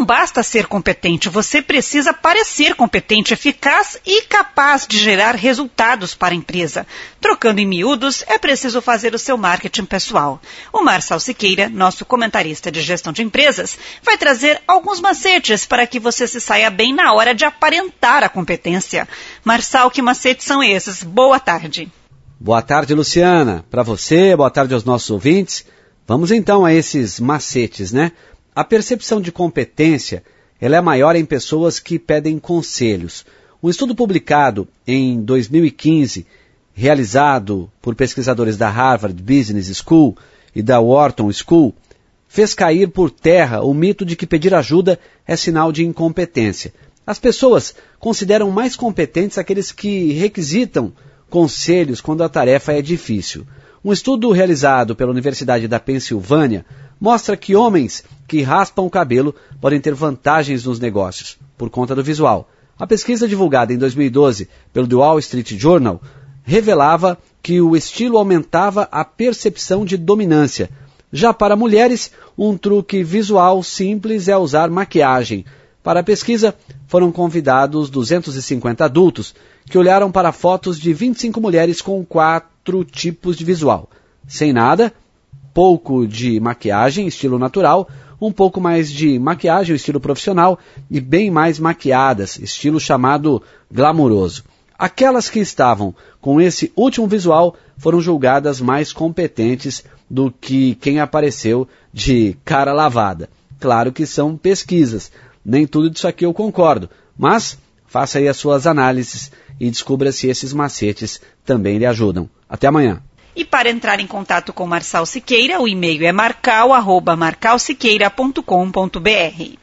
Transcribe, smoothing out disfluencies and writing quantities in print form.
não basta ser competente, você precisa parecer competente, eficaz e capaz de gerar resultados para a empresa. Trocando em miúdos, é preciso fazer o seu marketing pessoal. O Marçal Siqueira, nosso comentarista de gestão de empresas, vai trazer alguns macetes para que você se saia bem na hora de aparentar a competência. Marçal, que macetes são esses? Boa tarde. Boa tarde, Luciana. Para você, boa tarde aos nossos ouvintes. Vamos então a esses macetes, né? A percepção de competência, ela é maior em pessoas que pedem conselhos. Um estudo publicado em 2015, realizado por pesquisadores da Harvard Business School e da Wharton School, fez cair por terra o mito de que pedir ajuda é sinal de incompetência. As pessoas consideram mais competentes aqueles que requisitam conselhos quando a tarefa é difícil. Um estudo realizado pela Universidade da Pensilvânia mostra que homens que raspam o cabelo podem ter vantagens nos negócios, por conta do visual. A pesquisa divulgada em 2012 pelo The Wall Street Journal revelava que o estilo aumentava a percepção de dominância. Já para mulheres, um truque visual simples é usar maquiagem. Para a pesquisa, foram convidados 250 adultos que olharam para fotos de 25 mulheres com 4 tipos de visual. Sem nada, pouco de maquiagem, estilo natural, um pouco mais de maquiagem, estilo profissional, e bem mais maquiadas, estilo chamado glamuroso. Aquelas que estavam com esse último visual foram julgadas mais competentes do que quem apareceu de cara lavada. Claro que são pesquisas, nem tudo disso aqui eu concordo, mas faça aí as suas análises e descubra se esses macetes também lhe ajudam. Até amanhã. E para entrar em contato com Marçal Siqueira, o e-mail é marcal@marcalsiqueira.com.br.